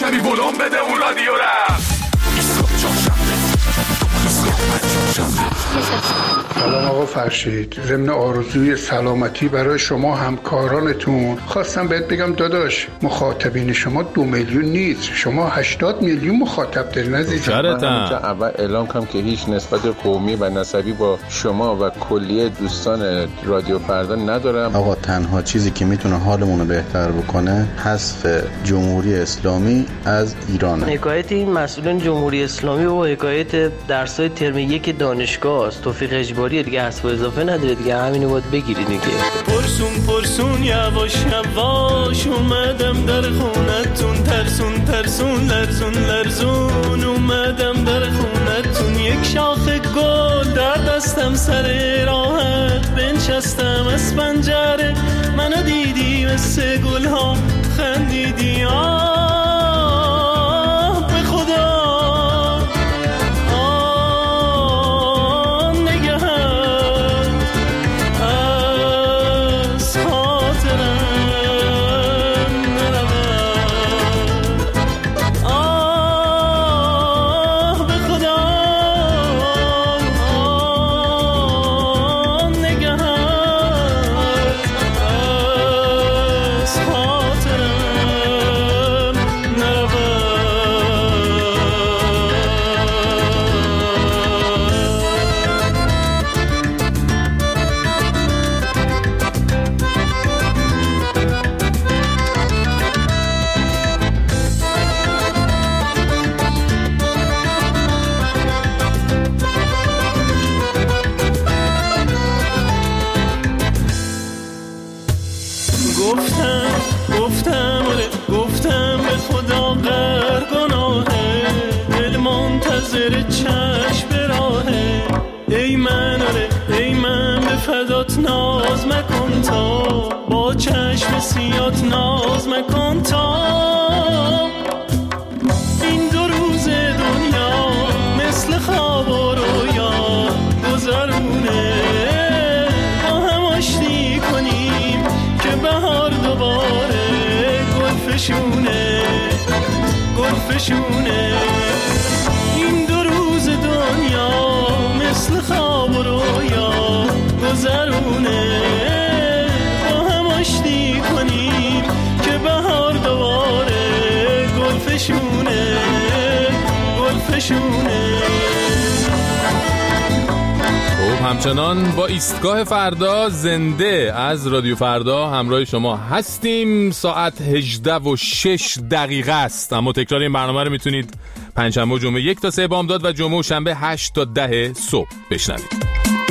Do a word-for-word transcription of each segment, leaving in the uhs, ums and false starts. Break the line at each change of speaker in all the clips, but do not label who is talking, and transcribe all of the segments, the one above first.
کمی ولوم بده اون رادیو را.
سلام آقا فرشید، ضمن آرزوی سلامتی برای شما همکارانتون خواستم بهت بگم داداش مخاطبین شما دو میلیون نیست، شما هشتاد میلیون مخاطب دارین عزیزم.
من اول اعلام کنم که هیچ نسبت قومی و نسبی با شما و کلیه دوستان رادیو فردا ندارم.
آقا تنها چیزی که میتونه حالمون رو بهتر بکنه حذف جمهوری اسلامی از ایران.
حکایت این مسئولان جمهوری اسلامی و حکایت درسای ترم یک دانشگاه است. توفیق اجباری دیگه حذف و اضافه نداره دیگه، همینو باید بگیری دیگه.
پرسون پرسون یواش یواش اومدم در خونتون، ترسون ترسون لرزون لرزون اومدم در خونتون. یک شاخ گل در دستم سر راحت بنشستم از پنجره، منو دیدی مثل گل ها خندیدی. آه به خدا ناز مکن تا با چشم سیات ناز مکن تا این دو روز دنیا مثل خواب و رویا گذرونه. با هم آشتی کنیم که بهار دوباره گلفشونه گلفشونه. این دو روز دنیا مثل خواب و رویا گذرونه. با هم آشتی کنیم که بهار دوباره گلفشونه گلفشونه.
خب همچنان با ایستگاه فردا زنده از رادیو فردا همراه شما هستیم. ساعت هجده و شش دقیقه است، اما تکرار این برنامه رو میتونید پنجشنبه و جمعه یک تا سه بامداد و جمعه و شنبه هشت تا ده صبح بشنوید.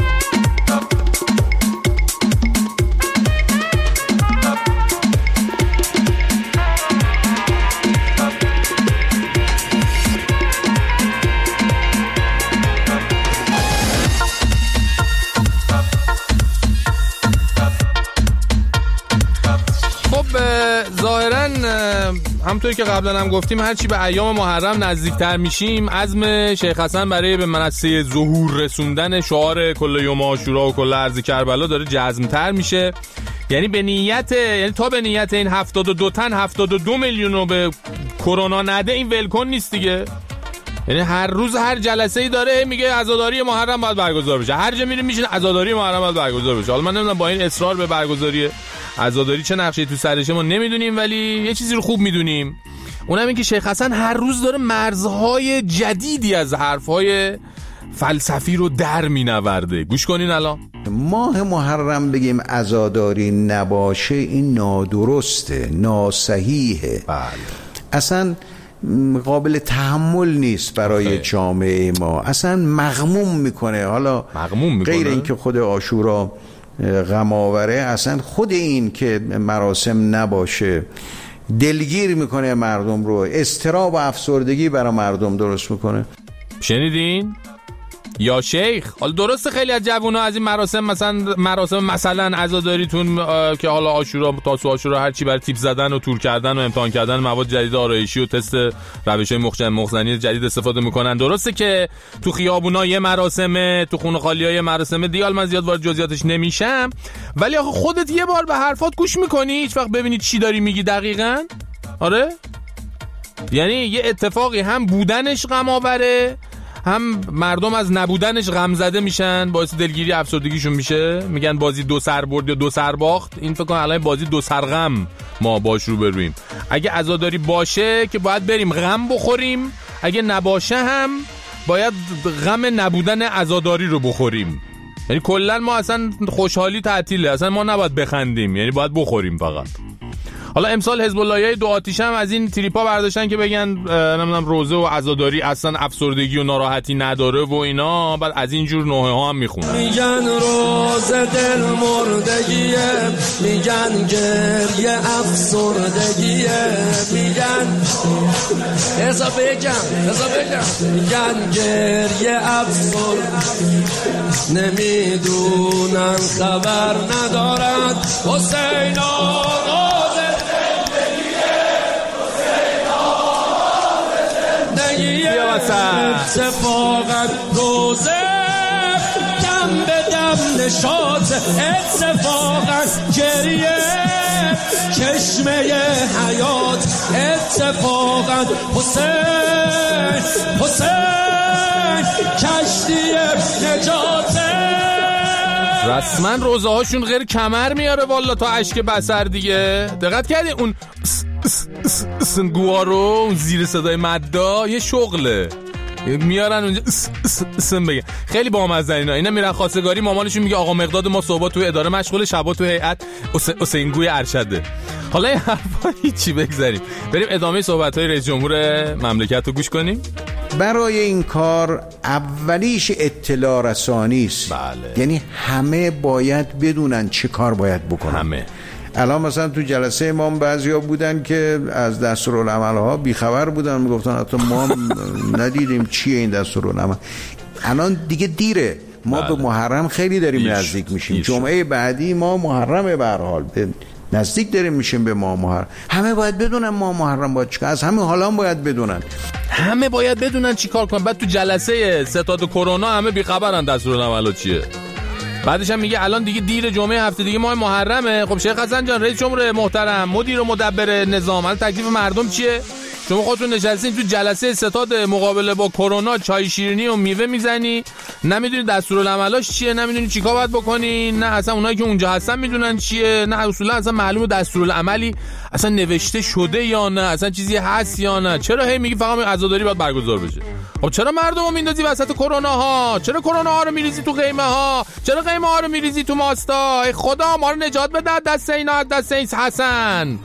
همونطوری که قبلا هم گفتیم هرچی به ایام محرم نزدیکتر میشیم عزم شیخ حسن برای به منصه ظهور رسوندن شعار کل یوم عاشورا و کل ارض کربلا داره جزم‌تر میشه. یعنی به نیت یعنی تا به نیت این هفتاد و دو تن هفتاد و دو میلیون رو به کرونا نده این ولکن نیست دیگه. یعنی هر روز هر جلسه‌ای داره میگه عزاداری محرم باید برگزار بشه، هر جا میریم میشین عزاداری محرم باید برگزار بشه. حالا من نمیدونم با این اصرار به برگزاری عزاداری چه نقشه‌ای تو سرشه ما نمیدونیم، ولی یه چیزی رو خوب میدونیم، اونم این که شیخ حسن هر روز داره مرزهای جدیدی از حرفهای فلسفی رو در مینورده. گوش کنین الان.
ماه محرم بگیم عزاداری نباشه این نادرسته، ناصحیحه.
بله.
اصلا قابل تحمل نیست برای جامعه ما، اصلا مغموم میکنه. حالا
مغموم میکنه. غیر
این که خود عاشورا غم آوره، اصلا خود این که مراسم نباشه دلگیر میکنه مردم رو، اضطراب و افسردگی برای مردم درست میکنه.
شنیدین؟ یا شیخ، حالا درسته خیلی از جوونا از این مراسم مثلا مراسم مثلا عزاداریتون که حالا عاشورا تاسو عاشورا هر چی برای تیپ زدن و تور کردن و امتحان کردن مواد جدید آرایشی و تست روش‌های مخزن مخزنی جدید استفاده میکنن، درسته که تو خیابونا یه مراسمه، تو خونه خالی‌ها یه مراسمه دیگه، من زیاد وارد جزئیاتش نمیشم، ولی آخه خودت یه بار به حرفات گوش میکنی هیچ وقت ببینید چی داری میگی دقیقاً؟ آره یعنی یه اتفاقی هم بودنش غم آوره، هم مردم از نبودنش غم زده میشن، باعث دلگیری افسردگیشون میشه. میگن بازی دو سر برد یا دو سر باخت. این فکر کنم الان بازی دو سر غم ما باش رو برویم. اگه عزاداری باشه که باید بریم غم بخوریم، اگه نباشه هم باید غم نبودن عزاداری رو بخوریم. یعنی کلا ما اصلا خوشحالی تعطیله، اصلا ما نباید بخندیم، یعنی باید بخوریم فقط. حالا امسال حزب اللهیای دو آتیشه هم از این تریپا برداشتن که بگن نمیدونم روزه و عزاداری اصلا افسردگی و ناراحتی نداره و اینا، بعد از این جور نوحه ها هم میخونن.
میگن روزه دل مردگیه، میگن گریه افسردگیه، میگن ازا بگم ازا بگم میگن گریه افسردگیه، نمیدونن خبر ندارد حسین آقا اتفاقا روزه دم به دم نشاط، اتفاقا گریه چشمه حیات، اتفاقا حسین حسین کشتی نجات.
رسما روزه هاشون غیر کمر میاره والا تا اشک بصر دیگه. دقت کردی اون سنگوها رو، اون زیر صدای مدا یه شغله میارن اونجا اسم بگه. خیلی بامزه اینا. اینا میرن خواستگاری، مامانشون میگه آقا مقداد ما صبح تو اداره مشغول، شبا تو هیئت حسینگوی ارشده. حالا این حرفا هیچی بگذاریم، بریم ادامه صحبت‌های رئیس جمهور مملکت رو گوش کنیم.
برای این کار اولیش اطلاع رسانی است.
بله.
یعنی همه باید بدونن چه کار باید بکنن.
همه.
الان مثلا تو جلسه امام بعضیا بودن که از دستورالعمل‌ها بیخبر بودن، میگفتن حتی ما ندیدیم چیه این دستورالعمل. الان دیگه دیره، ما بله. به محرم خیلی داریم ایش. نزدیک میشیم. ایش. جمعه بعدی ما محرمه، به هر حال نزدیک داریم میشیم به ما محرم. همه باید بدونن ما محرم باید چیکار، از همه حالا هم باید بدونن،
همه باید بدونن چی کار کنن. بعد تو جلسه ستاد کرونا همه بیخبرن دستورالعمل چیه. بعدش هم میگه الان دیگه دیر، جمعه هفته دیگه ماه محرمه. خب شیخ حسن جان، رئیس جمهور محترم، مدیر و مدبر نظام، الان تکلیف مردم چیه؟ شما خودتون نشستین تو جلسه ستاد مقابله با کرونا، چای شیرینی و میوه میزنی، نمیدونی دستورالعملاش چیه، نمیدونی چیکار باید بکنی، نه اصلا اونایی که اونجا هستن میدونن چیه، نه اصولا اصلا معلومه دستورالعملی اصلا نوشته شده یا نه، اصلا چیزی هست یا نه. چرا هی میگی فقط عزاداری باید برگزار بشه؟ خب چرا مردمو میندازی وسط کرونا ها؟ چرا کرونا ها رو میریزی تو قیمه ها؟ چرا قیمه ها رو میریزی تو ماستا؟ ای خدا ما رو نجات بده دست اینا، دست این حسن.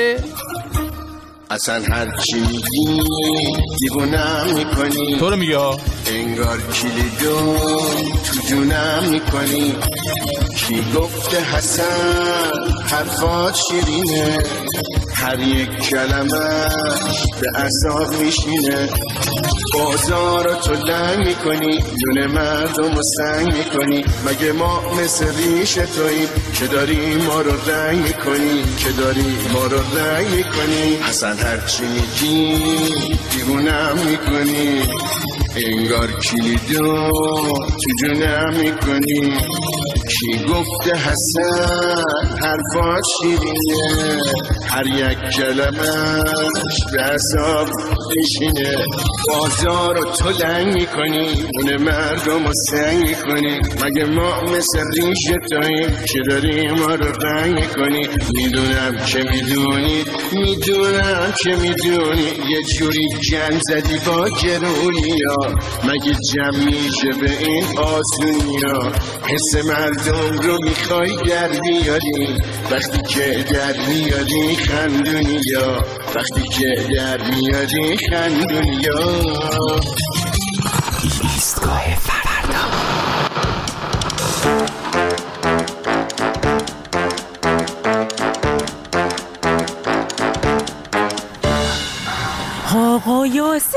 اصلا هر چی میگی دیوونم میکنی،
تو رو میگه ها،
انگار کلیدو تو جونم میکنی. کی گفته حسن حرفات شیرینه، هر یک کلمه به اعصاب میشینه. بازارو تو لنگ میکنی، دون مردم رو سنگ میکنی. مگه ما مثل ریش توییم که داری ما رو رنگ میکنی، که داری ما رو رنگ میکنی. حسن هرچی میگی دیوونم میکنی، انگار کلیدو تو جونم میکنی. کی گفته حسن حرفات شیرینه، هر یک کلمش به اعصاب میشینه. بازارو تو لنگ میکنی، اون مردم رو سنگ میکنی. مگه ما مثل ریش توییم که داری ما رو رنگ میکنی. میدونم که میدونی، میدونم که میدونی، یه جوری جن زدی با گرونی ها. مگه جمع میشه به این آسونی ها؟ حس مردم رو میخوای در بیاری، وقتی که در میاری خندونی یا، وقتی که در میاری خندونی یا.
ایستگاه فردا.
آقا یاسر،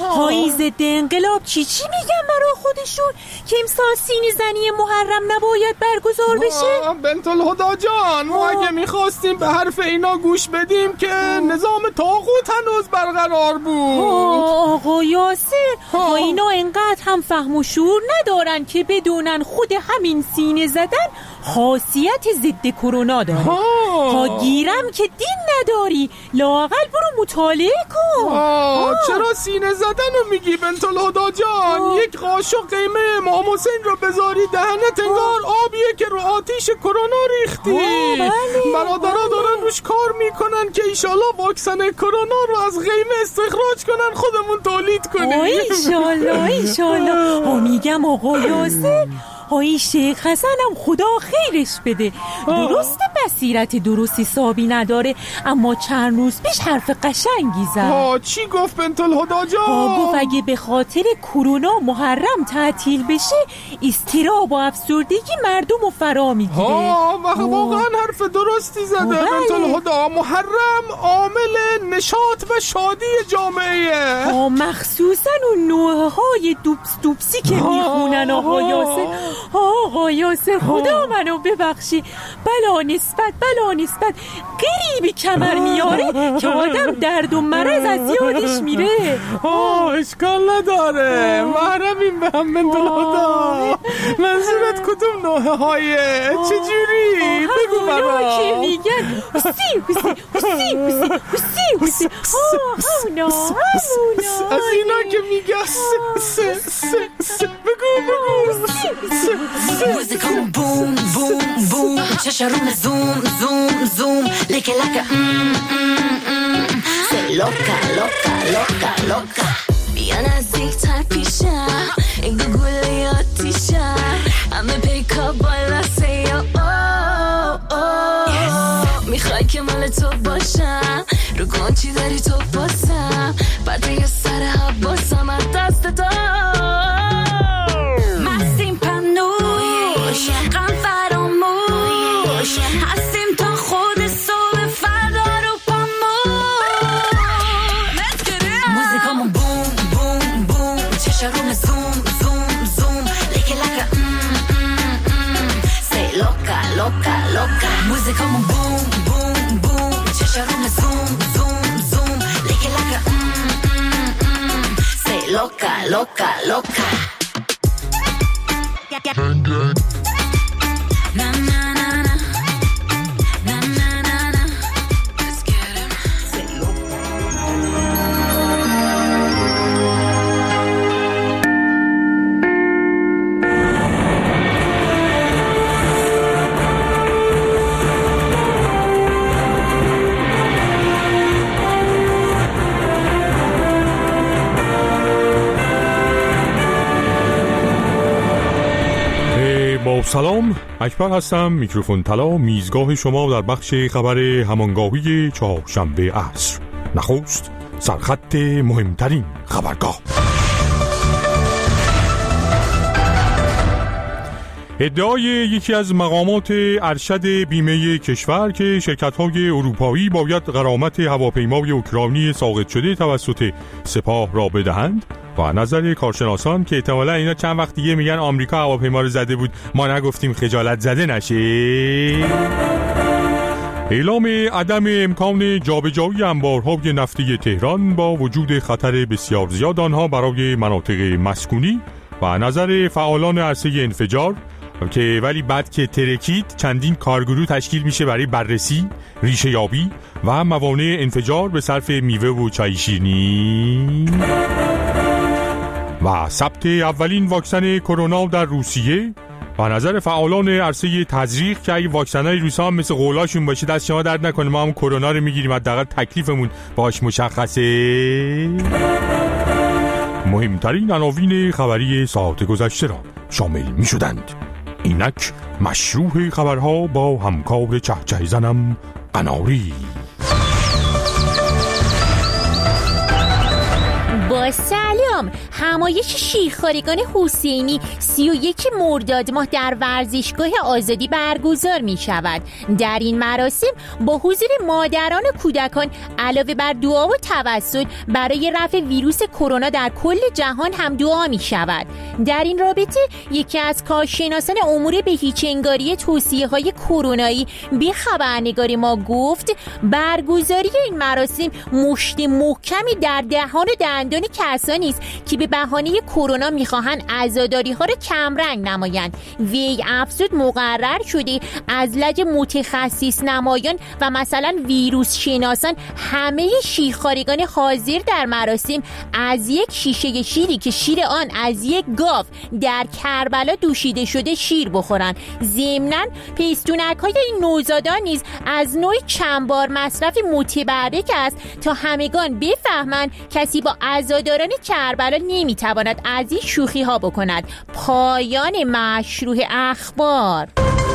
های ضد انقلاب چی چی میگن برای خودشون که امسال سینه زنی محرم نباید برگزار بشه؟
بنت الهدا جان، ما اگه میخواستیم به حرف اینا گوش بدیم که نظام طاغوت هنوز برقرار بود.
آقا یاسر، ها اینا انقدر هم فهم و شعور ندارن که بدونن خود همین سینه زدن خاصیت ضد کرونا داره. ها گیرم که دین نداری، لااقل برو مطالعه کن.
چرا سینه زدن رو میگی بنت الهدا جان؟ آه. یک قاشق قیمه امام حسین رو بذاری دهنت انگار آبیه که رو آتیش کرونا ریختی. بله. برادرها دارن روش کار میکنن که ایشالله واکسن کرونا رو از قیمه استخراج کنن خودمون تولید کنیم.
ایشالله ایشالله. ها میگم آقا یاسر، های شیخ حسن هم خدا خیرش بده، درسته بصیرت درست حسابی نداره، اما چند روز پیش حرف قشنگی زد.
ها چی گفت بنت الهدا جان؟
ها گفت اگه به خاطر کرونا محرم تعطیل بشه اضطراب و افسردگی مردم رو فرا میگیره.
ها واقعا حرف درستی زده بنت الهدا. محرم عامل نشاط و شادی جامعه.
ها مخصوصا اون نوعه های دوبس دوبسی که میخونن آقا یاسر. آقا یاسر خدا منو ببخشی، بلا نسبت بلا نسبت قریبی کمر میاره که آدم درد و مرض از یادش میره.
آه اشکال نداره، محرمیم به هم بنت الهدا. منظورت کدوم نوعه هایه؟ چجوری؟ بگو برام.
که میگن حسی حسی حسی حسی حسی حسی همونا همونا
از اینا که میگه سه سه سه بگو بگو
موزیکامون بوم بوم بوم، چشارون زوم زوم زوم، لکه لکه سی لوکا لوکا لوکا لوکا. بیا نزدیک تر پیشم، این گوگل آتیشم، همه پیکا بالا سی او او. میخوای که مال تو باشم، رو کن چی داری تو باسم، بعد یه سر حباسم از دست تو. غم فراموش هستیم تا خود صبح فردا رو پاموش. موزیکامون بوم بوم بوم، چشارون زوم زوم زوم، لکه لکه سی لوکا لوکا لوکا. موزیکامون بوم بوم بوم، چشارون زوم زوم زوم، لکه لکه سی لوکا لوکا لوکا. Na na na na, na na na na, let's get him. Say loco.
با سلام، اکبر هستم، میکروفون طلا، میزگاه شما در بخش خبر همانگاهی چهارشنبه عصر. نخست سرخط مهمترین خبرگاه. ادعای یکی از مقامات ارشد بیمه کشور که شرکت‌های اروپایی باید غرامت هواپیمای اوکراینی ساقط شده توسط سپاه را بدهند و نظر کارشناسان که احتمالاً اینا چند وقت دیگه میگن آمریکا هواپیما رو زده بود ما نگفتیم خجالت زده نشه. اعلام عدم امکان جابجایی انبارهای نفتی تهران با وجود خطر بسیار زیاد آنها برای مناطق مسکونی و نظر فعالان عرصه انفجار که ولی بعد که ترکید چندین کارگروه تشکیل میشه برای بررسی، ریشه یابی و موانع انفجار به صرف میوه و چای شیرینی. و ثبت اولین واکسن کرونا در روسیه و نظر فعالان عرصه تزریق که اگه واکسنای روسا هم مثل قولاشون باشه دست شما درد نکنه ما هم کرونا رو میگیریم، حداقل تکلیفمون باش مشخصه. مهمترین عناوین خبری ساعت گذشته را شامل می شدند. اینک مشروع خبرها با همکار چهچه زنم قناری.
با
با سلام. همایش شیرخوارگان حسینی سی و یک مرداد ماه در ورزشگاه آزادی برگزار می شود. در این مراسم با حضور مادران و کودکان علاوه بر دعا و توسل برای رفع ویروس کرونا در کل جهان هم دعا می شود. در این رابطه یکی از کارشناسان امور بهیچنگاری توصیه های کرونایی به خبرنگار ما گفت برگزاری این مراسم مشت محکمی در دهان و دندان کسانی است که به بهانه کرونا میخواهند عزاداری ها را کمرنگ نمایند. وی افزود مقرر شده از لج متخصص نمایان و مثلا ویروس شناسان همه شیرخوارگان حاضر در مراسم از یک شیشه شیری که شیر آن از یک گاو در کربلا دوشیده شده شیر بخورند. ضمناً پیستونک های این نوزادان نیز از نوع چند بار مصرف متبرک است تا همگان بفهمند کسی با عزاداران کربلا نمیتواند از این شوخی ها بکند. پایان مشروع اخبار.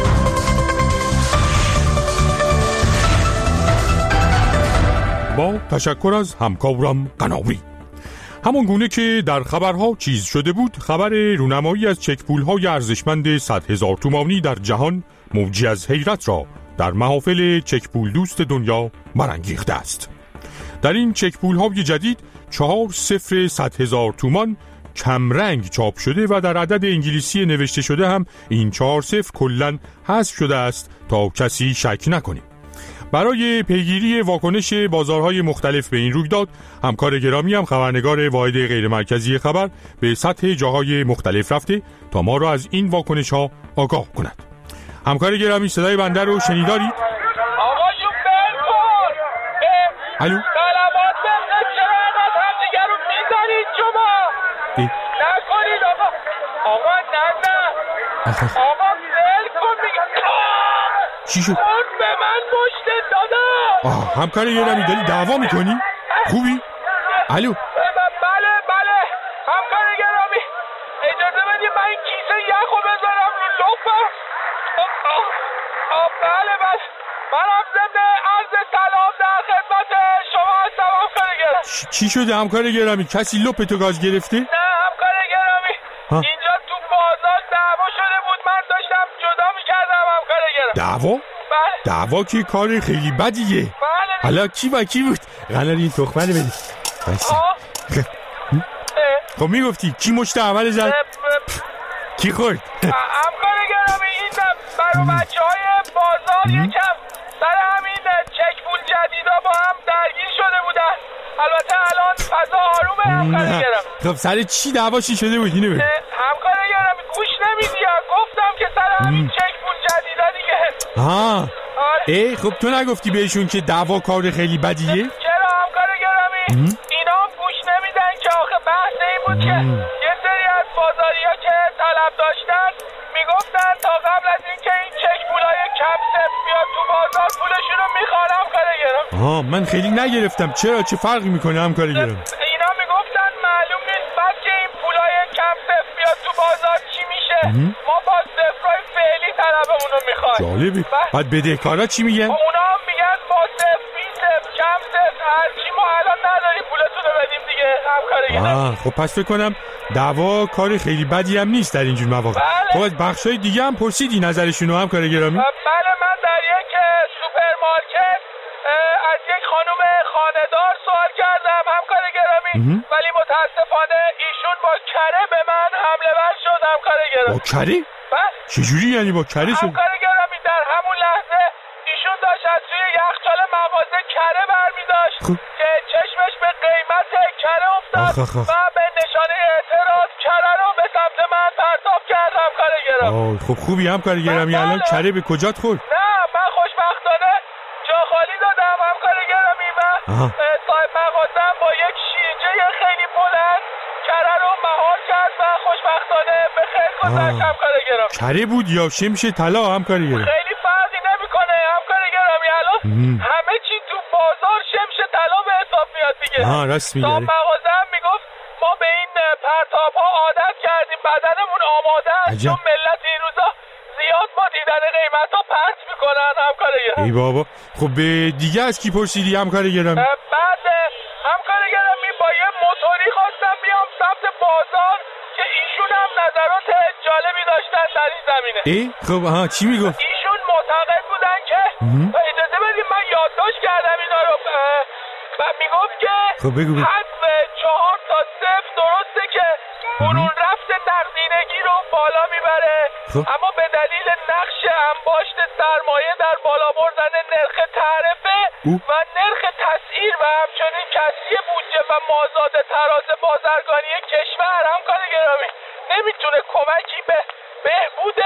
با تشکر از همکارم قناری. همان گونه که در خبرها چیز شده بود، خبر رونمایی از چک‌پول‌های ارزشمند صد هزار تومانی در جهان موجی از حیرت را در محافل چک‌پول دوست دنیا برانگیخته است. در این چک‌پول‌های جدید چهار صفر صد هزار تومان کمرنگ چاپ شده و در عدد انگلیسی نوشته شده هم این چهار صفر کلاً حذف شده است تا کسی شک نکنه. برای پیگیری واکنش بازارهای مختلف به این رویداد، همکار گرامی هم خبرنگار واحد غیر مرکزی خبر به سطح جاهای مختلف رفته تا ما را از این واکنش ها آگاه کند. همکار گرامی صدای بنده رو شنیدارید؟
آقایون بلکن
الو
سلامات بخیر، چرا اینقدر همدیگه رو میزنید شما؟ نکنید آقا آقا نه نه آقا بلکن میگم.
چی شد؟
اون به من مشت دادا.
آه همکار گرامی داری دعوا میکنی؟ خوبی؟ الو
بله بله همکار گرامی اجازه بدید من این کیسه یخو بذارم رو لپم. بله بس من هم ضمن عرض سلام در خدمت شما هستم همکار گرامی.
چی شده همکار گرامی؟ کسی لپ تو گاز گرفته؟
نه همکار گرامی ها؟ اینجا تو بازار دعوا شده بود، من داشتم جدا میکردم همکار گرامی.
دعوا؟
بله
دعوا که کار خیلی بدیه.
بله
حالا کی با کی بود؟ قرار این تخمه رو بدی. خب میگفتی کی مشت اول زد؟ کی خورد؟
همکار گرامی این برای بچه های بازار یکم سر همین چک‌پول جدیدا با هم درگیر شده بودن. البته الان فضا آرومه همکار گرامی.
خب سر چی دعواشی شده بود اینو بگو.
همکار گرامی گوش نمیدی؟ گفتم که سر همین چک‌پول جدیدا دیگه.
ها ای خب تو نگفتی بهشون که دعوا کار خیلی بدیه؟
چرا همکار گرامی اینا هم گوش نمیدن که آخه بحث این بود که یه سری از بازاریا که طلب داشتن میگفتن تا قبل از اینکه این چک پولای کم صفر بیاد تو بازار پولشون رو میخوان همکار گرامی.
آها من خیلی نگرفتم. چرا چه فرقی میکنه همکار گرامی؟
اینا میگفتن معلوم نیست بعد که این پولای کم صفر بیاد تو بازار چی میشه. ما با صفرای فعلی طلبمون رو میخوایم.
جالبه. بعد بدهکارا چی میگن؟
اونا هم میگن با صفر بی صفر کم صفر هر چی ما الان نداریم پولتون رو بدیم دیگه همکار گرامی.
خب پس فکر کنم دعوا کار خیلی بدی هم نیست در اینجور مواقع. خب از بخشای دیگه هم پرسیدی نظرشونو همکار گرامی؟
بله من در یک سوپرمارکت از یک خانم خانه‌دار سوال کردم همکار گرامی، ولی متاسفانه ایشون با کره به من حمله ور شد همکار گرامی.
با کره؟ چجوری یعنی با کره شد؟
همکار گرامی در همون لحظه ایشون داشت از توی یخچال مغازه کره برمی‌داشت که چشمش به قیمت کره افتاد و به نشانه اعتراض کره رو به سمت من پرتاب کرد همکار گرامی.
خب خوبی همکار گرامی. الان کره به کجات خورد؟
نه من خوشبختانه جا خالی دادم همکار گرامی و صاحب مغازه‌ام با یک شیرجه خیلی بلند کره رو مهار کرد و خوشبختانه به خیر گذشت همکار گرامی.
کره بود یا شمش طلا همکار گرامی؟
خیلی فرقی نمیکنه همکار گرامی. الان همه چی تو بازار شمش طلا به حساب میاد دیگه.
آها راست میگی.
صاحب مغازه‌ام میگفت ما به این پرتاب‌ها عادت کردیم، بدنمون آماده است چون ملت این روزا زیاد با دیدن قیمتا پرت میکنن همکار گرامی.
ای بابا. خب به دیگه از کی پرسیدی همکار گرامی؟
بعد همکار گرامی با یه موتوری خواستم نظرات جالبی داشتن در این زمینه.
ای خب ها چی میگفت؟
ایشون معتقد بودن که اجازه بدید من یادداشت کردم اینا رو و میگفت که
خب بگو بگو.
حذف چهار تا صفر درسته که برون رفت نقدینگی رو بالا میبره
خب.
اما به دلیل نقش انباشت سرمایه در بالا بردن نرخ تعرفه و نرخ تسعیر و همچنین کسری بودجه و مازاد تراز بازرگانی کشور همکار گرامی نمیتونه کمکی به بهبود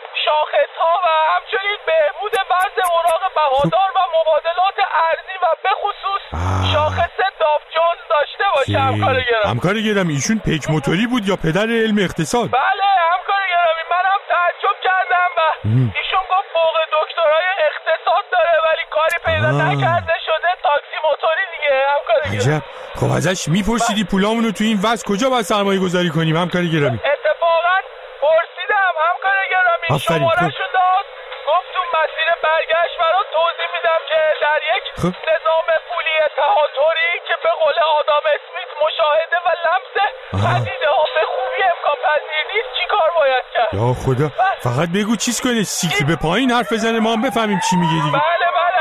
شاخص‌ها و همچنین بهبود وضع اوراق بهادار و مبادلات ارزی و به خصوص شاخص داو جونز داشته باشه همکار گرامی.
همکار گرامی ایشون پیک موتوری بود یا پدر علم اقتصاد؟
بله همکار گرامی منم تعجب کردم و ایشون گفت فوق دکترای اقتصاد داره ولی کاری پیدا نکرده شده تاکسی موتوری دیگه همکار گرامی.
عجب. خب ازش میپرسیدی پولامونو تو این وضع کجا باید سرمایه گذاری کنیم همکار گرامی؟
اتفاقا پرسیدم همکار گرامی شماره‌شو داد گفت تو مسیر برگشت برات توضیح میدم که در یک
خب.
نظام پولی تهاتری که به قول آدام اسمیت مشاهده و لمس پدیده ها به خوبی امکان پذیر نیست چی کار باید کرد؟
یا خدا فقط بگو چیز کنه سیکل به پایین حرف بزنه ما هم بفهمیم چی میگه دیگه.
بله بله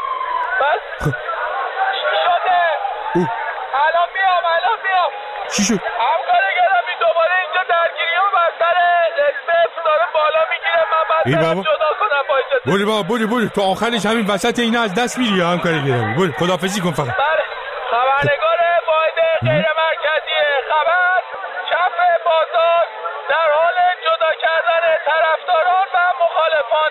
بله
خب.
چی شده؟
او.
الان میام الان میام
چی شد؟
همکار گرامی دوباره اینجا درگیری و بستر صفر داره بالا میگیره من باید جدا کنم با اینجا.
برو بابا برو برو تو آخرش همین وسط اینا از دست میری همکار گرامی. برو خداحافظی کن فقط.
بله خبرنگار واحد غیر مرکزی خبر کف بازار در حال جدا کردن طرفداران و مخالفان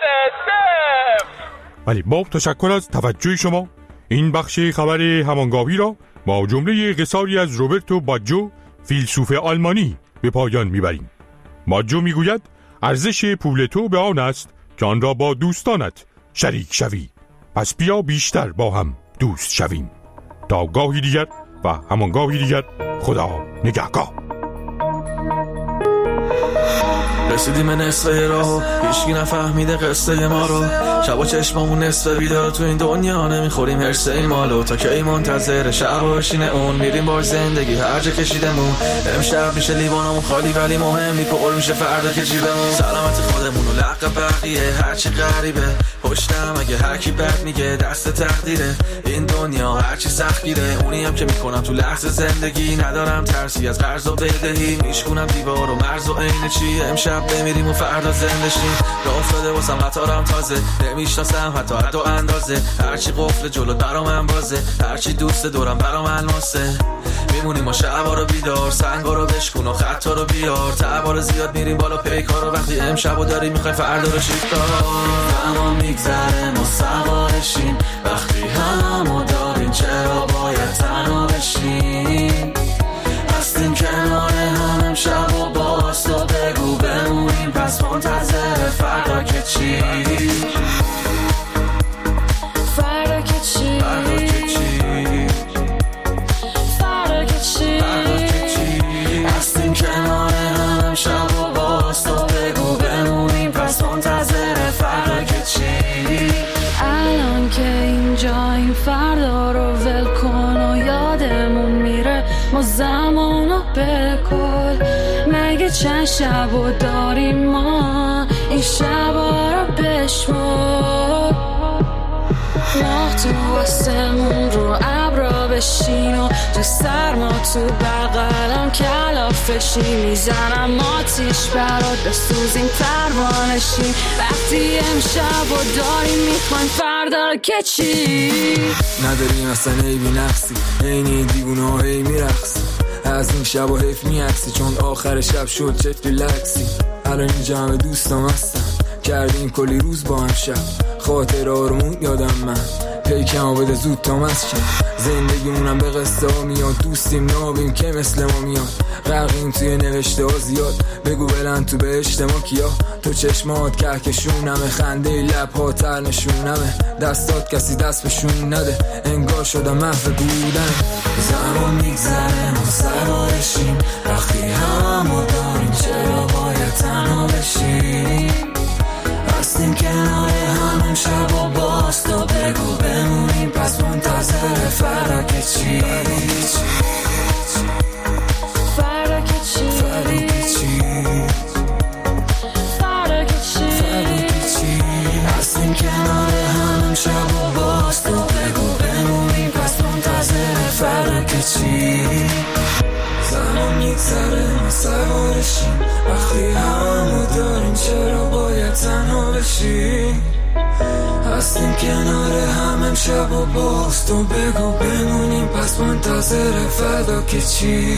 صفر.
ولی با تشکر از توجه شما این بخش خبر همانگاهی را با جمله قصاری از روبرتو باجو فیلسوف آلمانی به پایان میبریم. باجو میگوید ارزش پول تو به آن است که آن را با دوستانت شریک شوی. پس بیا بیشتر با هم دوست شویم. تا گاهی دیگر و همانگاهی دیگر خدا نگهدار.
رسیدیم نصف راهو هیچکی نفهمیده قصه ما رو شب و چشمامون نصف بیدار تو این دنیا نمیخوریم هرسه این مالو تا کی منتظر شب باشینه اون میریم با زندگی هر جا کشیدمون امشب میشه لیوانمون خالی ولی مهم نی پر میشه فردا که جیبمون سلامت خودمون و لق بقیه هرچی غریبه پشتم اگه هر کی بد میگه دست تقدیره این دنیا هرچی سختگیره اونی هم که میکنم تو لحظه زندگی ندارم ترسی از قرض و بدهی میشکونم دیوار و مرز و عین چی امشب بمیریم و فردا زنده شیم راه افتاده واسم قطارم تازه نمیشناسم حتی حد و اندازه هرچی قفل جلو برام من بازه هرچی دوست دورم برام الماسه میمونیم و شبا رو بیدار سنگا رو بشکن و خطا رو بیار تعبار زیاد میریم بالا پیکار و وقتی امشبو داریم میخوای فردا رو شیفتا زمان میگذره ما سوارشیم وقتی همو داریم چرا باید تنها بشیم هستیم کنار هم امشب و باز تو بگو بمونیم پس منتظر فردا که چی
فردا که چی
فردا که چی
فردا که چی
هستیم کنار هم امشب و باز تو بگو بمونیم پس منتظر فردا که چی
الان که اینجا این فردا رو ول کن و یادمون میره ما زمانو بکل مگه چند شبو داریم ما این شبا رو بشمار ماه تو آسمون رو ابرا بشین و تو سرما تو بغلم کلافشی میزنم آتیش برات بسوزیم پروانشی وقتی امشب و داریم میخوایم فردا که چی
نداریم اصلا عیبی نفسی اینی دیوونه ها هی میرقصی از این شب و حیف میعکسی چون آخر شب شد چت ریلکسی الان اینجا همه دوستام هستن کردیم کلی روز با هم شب خاطر آرمون یادم من پیکم و بده زود تا مسکن زندگیمونم به قصه ها میاد دوستیم نابیم که مثل ما میاد غرقیم توی نوشته ها زیاد بگو بلند تو بهشت ما کیا تو چشمات کهکشونمه خنده لب ها تر نشونمه دستات کسی دست بشون نده انگار شدم محو بودن زمان میگذره ما سوارشیم وقتی همو داریم چرا باید تنها بشیم هستیم کنار هم امشب و باز تو بگو بمونیم پس منتظر فردا که چی فردا که چی فردا که چی
که چی زمان میگذره ما سوارشیم وقتی همو داریم چرا باید تنها بشیم هستیم کنار هم امشب و باز تو بگو بمونیم پس منتظر فردا که چی.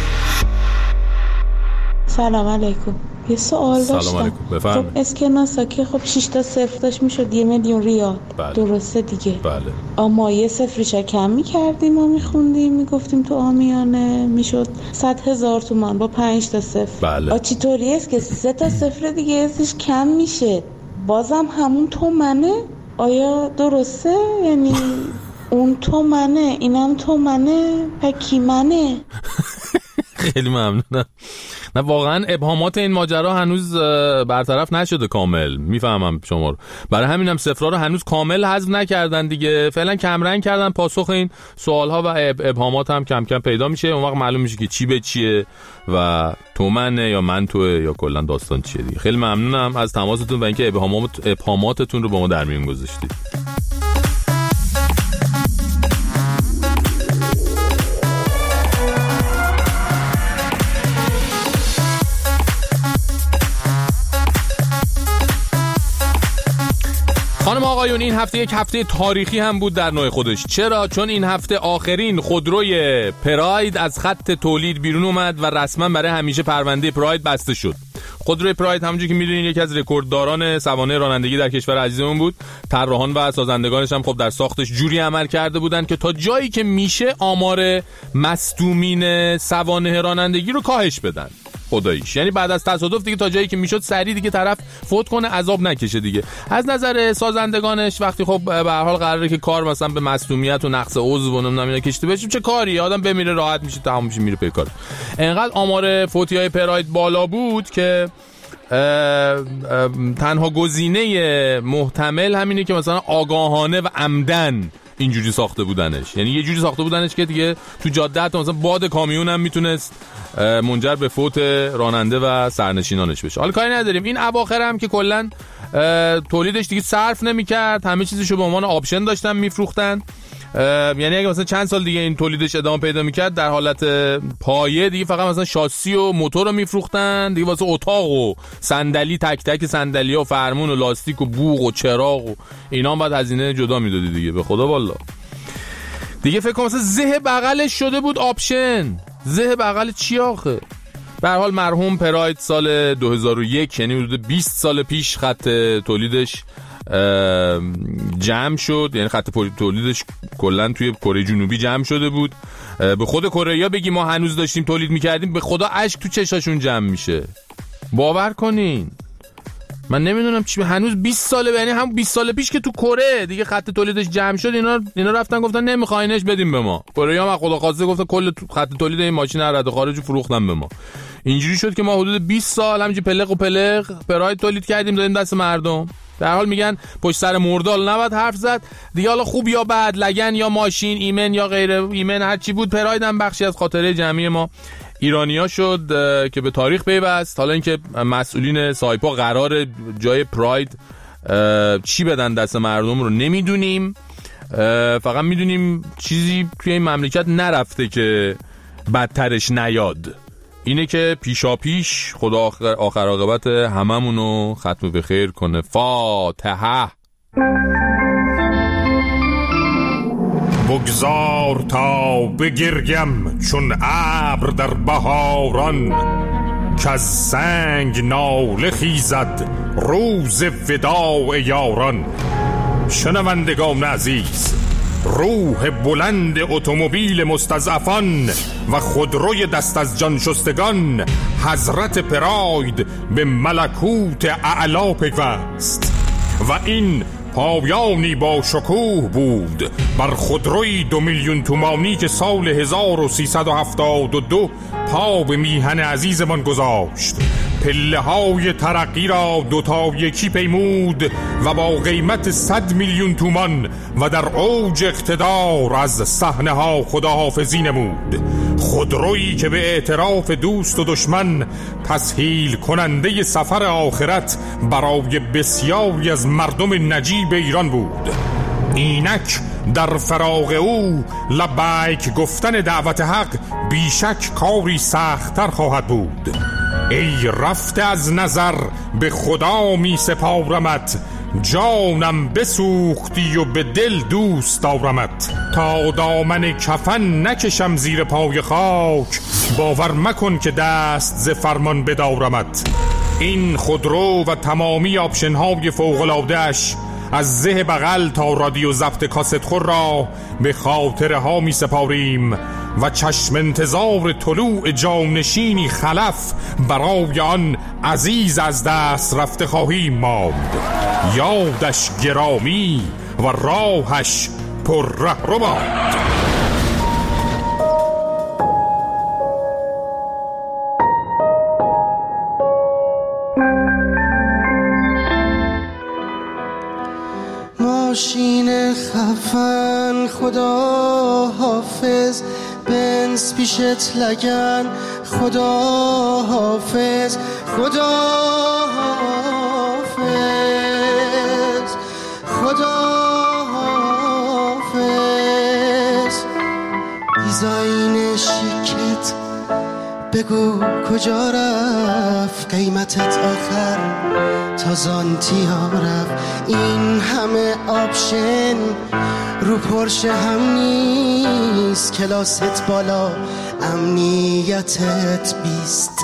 سلام علیکم. یه سوال داشتم.
سلام علیکم بفرمایید.
خب اسکناساکی خب شش تا صفر داشت میشد یه میلیون ریال.
بله.
درسته دیگه.
بله.
اما یه صفریش کم میکردیم و میخوندیم میگفتیم تو آمیانه میشد صد هزار تومان با پنج تا صفر.
بله.
آ چطوری است که سه تا صفر دیگه ازش کم میشه بازم همون تومنه؟ آیا درسته؟ یعنی اون تومنه اینم تومنه پکی منه؟
خیلی ممنونم. نه واقعا ابهامات این ماجرا هنوز برطرف نشده کامل. میفهمم شما رو. برای همینم صفرها رو هنوز کامل حذف نکردن دیگه. فعلا کمرنگ کردن پاسخ این سوال‌ها و ابهامات هم کم کم پیدا میشه. اون وقت معلوم میشه که چی به چیه و تو منه یا من توه یا کلا داستان چیه دیگه. خیلی ممنونم از تماستون و اینکه ابهامات ابهاماتتون رو با ما در میون گذاشتید. خانم آقایون این هفته یک هفته تاریخی هم بود در نوع خودش. چرا؟ چون این هفته آخرین خودروی پراید از خط تولید بیرون اومد و رسما برای همیشه پرونده پراید بسته شد. خودروی پراید همونجوری که میدونین یکی از رکوردداران سوانح رانندگی در کشور عزیزمون بود. طراحان و سازندگانش هم خب در ساختش جوری عمل کرده بودن که تا جایی که میشه آمار مصدومین سوانح رانندگی رو کاهش بدن. خداییش یعنی بعد از تصادف دیگه تا جایی که میشد سریع دیگه طرف فوت کنه عذاب نکشه دیگه. از نظر سازندگانش وقتی خب به هر حال قراره که کار مثلا به مصدومیت و نقص عضو و نمیدونم اینا کشته بشه چه کاری آدم بمیره راحت میشه تمام میشه میره پی کار. انقدر آمار فوتیای پراید بالا بود که اه اه تنها گزینه محتمل همینه که مثلا آگاهانه و عمدن اینجوری ساخته بودنش. یعنی یه جوری ساخته بودنش که دیگه تو جاده حتی مثلا باد کامیون هم میتونست منجر به فوت راننده و سرنشینانش بشه. حالا کاری نداریم. این اواخر هم که کلا تولیدش دیگه صرف نمی‌کرد، همه چیزشو به عنوان آپشن داشتن میفروختن. یعنی اگه مثلا چند سال دیگه این تولیدش ادامه پیدا می‌کرد در حالت پایه دیگه فقط مثلا شاسی و موتور رو میفروختن دیگه واسه اتاق و صندلی تک تک صندلی‌ها و فرمون و لاستیک و بوق و چراغ و اینا هم بعد هزینه جدا میدادی دیگه. به خدا والا دیگه فکر کنم مثلا زه بغلش شده بود آپشن. زه بغل چی آخه؟ به هر حال مرحوم پراید سال دو هزار و یک یعنی حدود بیست سال پیش خط تولیدش جمع شد. یعنی خط تولیدش کلا توی کره جنوبی جمع شده بود. به خود کره‌ها بگی ما هنوز داشتیم تولید میکردیم به خدا اشک تو چشاشون جمع میشه. باور کنین من نمیدونم چی هنوز بیست ساله یعنی هم بیست سال پیش که تو کره دیگه خط تولیدش جمع شد اینا اینا رفتن گفتن نمیخواینش بدیم به ما. کره‌ها هم خدا خواسته گفتن کل خط تولید این ماشین رد و خارج فروختن به ما. اینجوری شد که ما حدود بیست سال همینجوری پلق و پلق پراید تولید کردیم دادیم دست مردم. در حال میگن پشت سر مردال نباید حرف زد دیگه. حالا خوب یا بد لگن یا ماشین ایمن یا غیر ایمن هر چی بود پراید هم بخشی از خاطره جمعی ما ایرانیا شد که به تاریخ پیوست. حالا اینکه مسئولین سایپا قرار جای پراید چی بدن دست مردم رو نمیدونیم. فقط میدونیم چیزی توی این مملکت نرفته که بدترش نیاد. اینه که پیشا پیش خدا آخر, آخر عاقبت هممونو ختم به خیر کنه. فاتحه.
بگذار تا بگریم چون ابر در بهاران که از سنگ ناله خیزد روز وداع یاران. شنوندگان عزیز روح بلند اتومبیل مستضعفان و خودروی دست از جان شستگان حضرت پراید به ملکوت اعلا پیوست و این پایانی با شکوه بود بر خودروی دو میلیون تومانی که سال هزار و سیصد و هفتاد و دو پا به میهن عزیزمان گذاشت. پله های ترقی را دوتا یکی پیمود و با قیمت صد میلیون تومان و در اوج اقتدار از صحنه ها خداحافظی نمود. خودرویی که به اعتراف دوست و دشمن تسهیل کننده سفر آخرت برای بسیاری از مردم نجیب ایران بود. اینک در فراغ او لبیک گفتن دعوت حق بیشک کاری سخت‌تر خواهد بود. ای رفته از نظر به خدا می سپارمت، جانم بسوختی و به دل دوست دارمت. تا دامن کفن نکشم زیر پای خاک، باور مکن که دست ز فرمان بدارمت. این خودرو و تمامی آپشن‌های فوق‌العاده‌اش از زه بغل تا رادیو ضبط کاست خور را به خاطره ها می سپاریم و چشم انتظار طلوع جانشینی خلف برای آن عزیز از دست رفته خواهیم ماند. یادش گرامی و راهش پر رهرو باد.
ماشین خفن خدا حافظ، بنز پیشت لگن خدا حافظ، خدا حافظ، خدا حافظ. دیزاین شیکت بگو کجا رفت، قیمتت آخر تا زانتیا رفت. این همه آپشن رو پرشه هم نیست، کلاست بالا امنیتت بیست.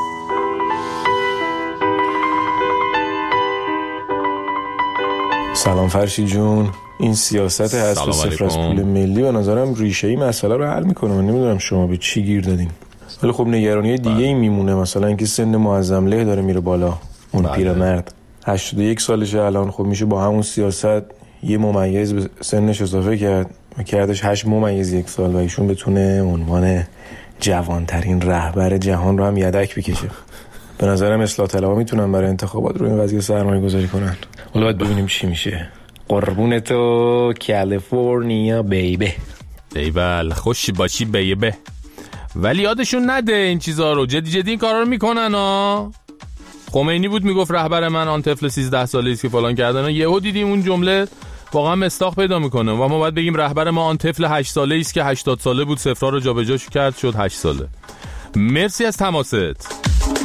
سلام فرشی جون، این سیاست حذف صفر از پول ملی به نظرم ریشه‌ای مسئله رو حل میکنه. من نمیدونم شما به چی گیر دادین. ولی خب نگرانی دیگه ای میمونه، مثلا اینکه سن معظم له داره میره بالا. اون پیرمرد هشتاد و یک سالشه الان، خب میشه با همون سیاست یه ممیز به سنش اضافه کرد و کردش هشت ممیز یک سال و ایشون بتونه عنوان جوانترین رهبر جهان رو هم یدک بکشه. به نظرم اصلاح طلبها میتونن برای انتخابات رو این قضیه سرمایه گذاری کنن. حالا باید ببینیم چی میشه. قربون تو کالیفرنیا بیبه.
ایول خوشی باشی بیبه. ولی یادشون نده این چیزا رو، جدی جدی این کارا رو میکنن ها. خمینی بود میگفت رهبر من آن طفل سیزده ساله است که فلان کردن، یهو دیدیم اون جمله واقعا مصداق پیدا میکنه و ما باید بگیم رهبر ما آن طفل هشت ساله است که هشتاد ساله بود، صفرها رو جابجا کرد شد هشت ساله. مرسی از تماست.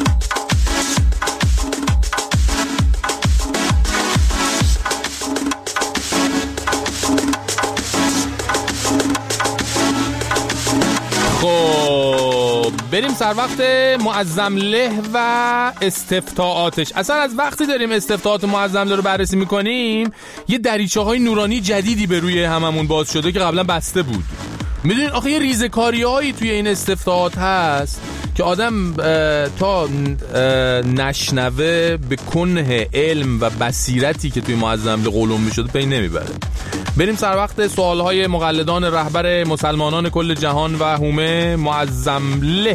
خب بریم سر وقت معظم له و استفتاءاتش. اصلا از وقتی داریم استفتاءات معظم له رو بررسی میکنیم یه دریچه های نورانی جدیدی به روی هممون باز شده که قبلا بسته بود. میدونین آخه یه ریزکاری هایی توی این استفتاءات هست که آدم تا نشنوه به کنه علم و بصیرتی که توی معظم له قولم میشده پی نمیبره. بریم سر وقت سوالهای مقلدان رهبر مسلمانان کل جهان و هومه معظم له.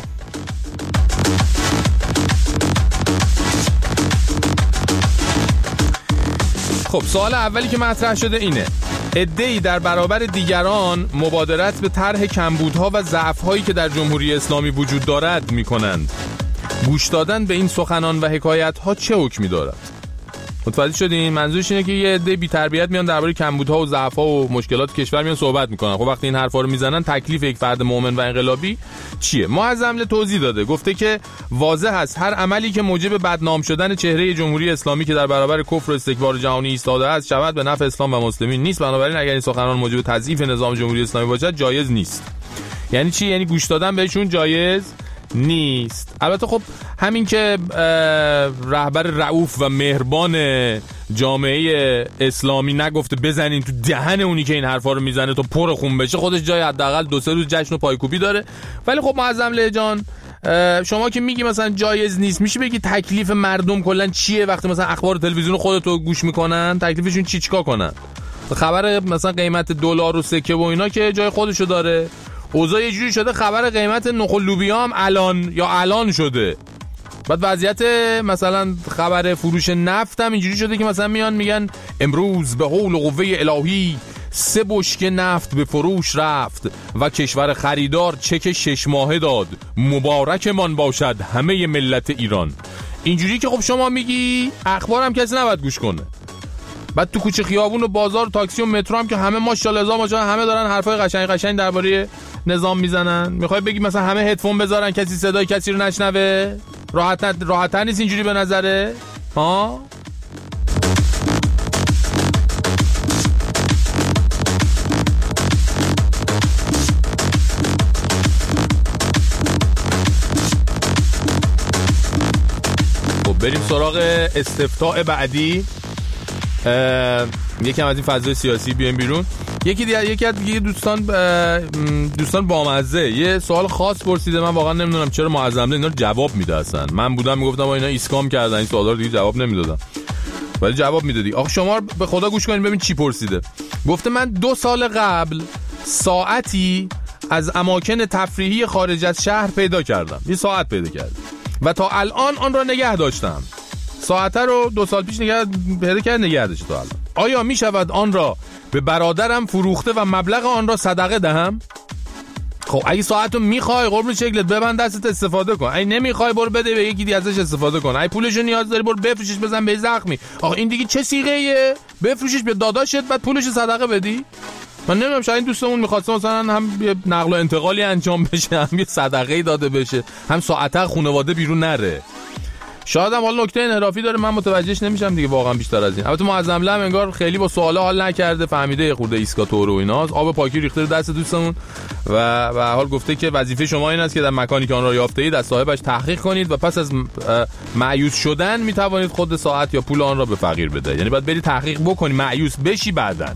خب سوال اولی که مطرح شده اینه: عده‌ای در برابر دیگران مبادرت به طرح کمبودها و ضعف‌هایی که در جمهوری اسلامی وجود دارد می‌کنند. گوش دادن به این سخنان و حکایت‌ها چه حکمی دارد؟ متوجه شدین؟ منظورش اینه که یه عده بی تربیت میان درباره کمبودها و ضعف‌ها و مشکلات کشور میان صحبت میکنن. خب وقتی این حرفا رو میزنن تکلیف یک فرد مؤمن و انقلابی چیه؟ معظم له توضیح داده، گفته که واضح است هر عملی که موجب بدنام شدن چهره جمهوری اسلامی که در برابر کفر و استکبار جهانی ایستاده است شود به نفع اسلام و مسلمین نیست. بنابراین اگر این سخنان موجب تضعیف نظام جمهوری اسلامی باشد جایز نیست. یعنی چی؟ یعنی گوش دادن بهشون جایز نیست. البته خب همین که رهبر رؤوف و مهربان جامعه اسلامی نگفته بزنین تو دهن اونی که این حرفا رو میزنه تا پر خون بشه، خودش جای حداقل دو سه روز جشن و پایکوبی داره. ولی خب معظم له جان شما که میگی مثلا جایز نیست، میشه بگی تکلیف مردم کلا چیه وقتی مثلا اخبار تلویزیون خودتو گوش میکنن؟ تکلیفشون چی چیکار کنن؟ خبر مثلا قیمت دلار و سکه و اینا که جای خودشو داره. اوضاع یه جوری شده خبر قیمت نخل لوبیا هم الان یا الان شده. بعد وضعیت مثلا خبر فروش نفت هم اینجوری شده که مثلا میان میگن امروز به حول و قوه الهی سه بشکه نفت به فروش رفت و کشور خریدار چک شش ماهه داد، مبارکمان باشد همه ملت ایران. اینجوری که خب شما میگی اخبار هم کسی نباید گوش کنه. بعد تو کوچه خیابون و بازار و تاکسی و مترو هم که همه ماشاءالله ماشاءالله همه دارن حرفای قشنگ قشنگ درباره نظام میزنن. میخوای بگی مثلا همه هدفون بذارن کسی صدای کسی رو نشنوه؟ راحت راحت‌تر نیست اینجوری به نظره؟ ها؟ خب بریم سراغ استفتاء بعدی. یکم از این فضای سیاسی بیایم بیرون. یکی دیگه یکی از دیگه دوستان دوستان بامزه یه سوال خاص پرسیده. من واقعا نمیدونم چرا معظم اینا رو جواب میده. اصلا من بودم میگفتم اینا اسکام کردن این سوالا رو دیگه جواب نمیدادم، ولی جواب میدادی. آخه شما به خدا گوش کنید ببین چی پرسیده. گفته من دو سال قبل ساعتی از اماکن تفریحی خارج از شهر پیدا کردم. یه ساعت پیدا کردم و تا الان آن را نگه داشتم. ساعت رو دو سال پیش نگه پیدا کرد نگه داشته تا الان. آیا می شود آن را به برادرم فروخته و مبلغ آن را صدقه دهم؟ خب اگه ساعتو میخوای قربون شکلت ببند دستت استفاده کن. اگه نمیخوای برو بده به یکی دیگه ازش استفاده کن. اگه پولشو نیاز داری برو بفروشش بزن به زخمی. آخه این دیگه چه سیغه‌ایه؟ بفروشش به داداشت بعد پولش صدقه بدی؟ من نمیدونم شاید این دوستمون می‌خواسته مثلا هم یه نقل و انتقالی انجام بشه، هم یه صدقه‌ای داده بشه، هم ساعته خانواده بیرون نره. شاید هم حالا نکته انحرافی داره من متوجهش نمیشم دیگه واقعا بیشتر از این. البته معظم لم انگار خیلی با سوالا حال نکرده، فهمیده یه خورده ایسکاتور و ایناست، آب پاکی ریخته دست دوستمون و به حال گفته که وظیفه شما این است که در مکانی که آن را یافته اید از صاحبش تحقیق کنید و پس از مایوس شدن میتوانید خود ساعت یا پول آن را به فقیر بده. یعنی باید بری تحقیق بکنی مایوس بشی بعدن.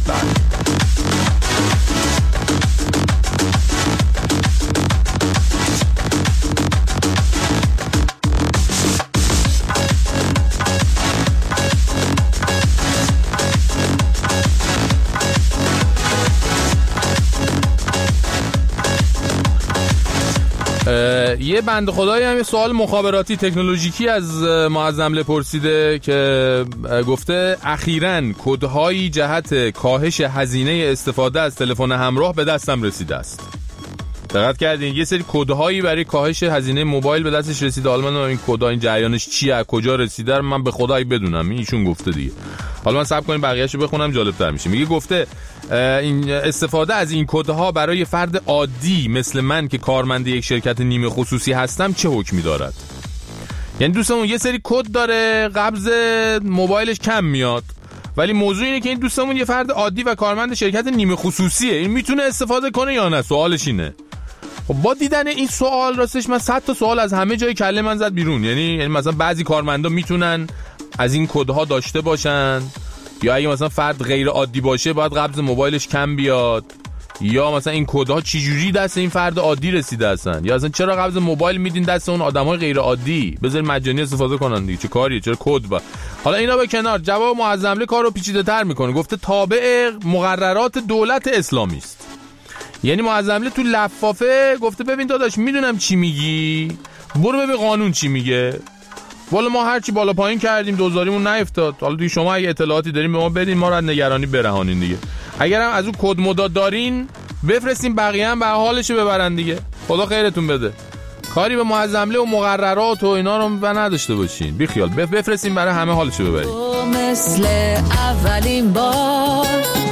یه بنده خدایی هم یه سوال مخابراتی تکنولوژیکی از معظم پرسیده که گفته اخیراً کدهایی جهت کاهش هزینه استفاده از تلفن همراه به دستم رسیده است. دقت کردین یه سری کدهایی برای کاهش هزینه موبایل به دستش رسیده. حالا من این کدها این جریانش چیه از کجا رسیده رو من به خدایی بدونم، ایشون گفته دیگه. حالا من صبر کنیم بقیه‌شو بخونم جالب‌تر میشه. میگه گفته این استفاده از این کدها برای فرد عادی مثل من که کارمند یک شرکت نیمه خصوصی هستم چه حکمی دارد؟ یعنی دوستمون یه سری کد داره قبض موبایلش کم میاد، ولی موضوع اینه که این دوستمون یه فرد عادی و کارمند شرکت نیمه خصوصیه، این میتونه استفاده کنه یا نه؟ سوالش اینه. خب با دیدن این سوال راستش من صد تا سوال از همه جای کله من زد بیرون. یعنی یعنی مثلا بعضی کارمندا میتونن از این کدها داشته باشن، یا اگه مثلا فرد غیر عادی باشه باید قبض موبایلش کم بیاد، یا مثلا این کدها چجوری دست این فرد عادی رسیده هستن، یا اصلا چرا قبض موبایل میدین دست اون آدمای غیر عادی؟ بذار مجانی استفاده کنن دیگه، چه کاریه؟ چرا کد با؟ حالا اینا به کنار، جواب معظم کارو پیچیده‌تر میکنه. گفته تابع مقررات دولت اسلامی است. یعنی معظم تو لفافه گفته ببین داداش میدونم چی میگی، برو ببین قانون چی میگه. والا ما هرچی بالا پایین کردیم دوزاریمون نیفتاد. حالا دیگه شما اگه اطلاعاتی دارین به ما بدین، ما رو از نگرانی برهانین دیگه. اگر هم از اون کد مداد دارین بفرستین، بقیه هم به حالش ببرن دیگه. خدا خیرتون بده. کاری به معظمله و مقررات و اینا رو و نداشته باشین. بی خیال بفرستین برای همه حالش ببرین.
مثل اولین بار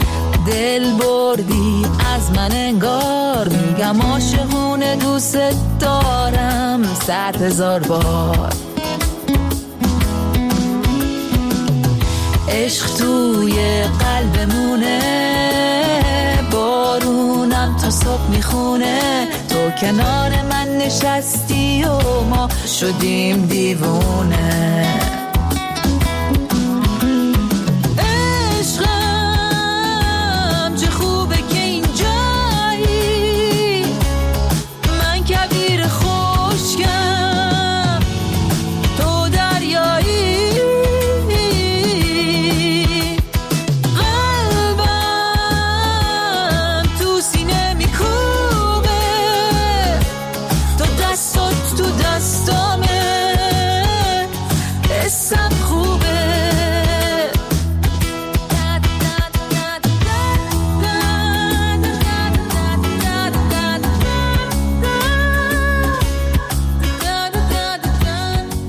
دل بردی از من انگار، میگم عاشقونه دوست دارم صد هزار بار. عشق توی قلبمونه، بارونم تا صبح میخونه، تو کنار من نشستی و ما شدیم دیوونه.